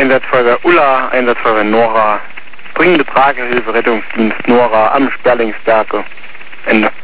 Einsatzfeuerwehr Ulla, Einsatzfeuerwehr Nora, dringende Tragehilfe, Rettungsdienst Nora am Sperlingsberge. Ende.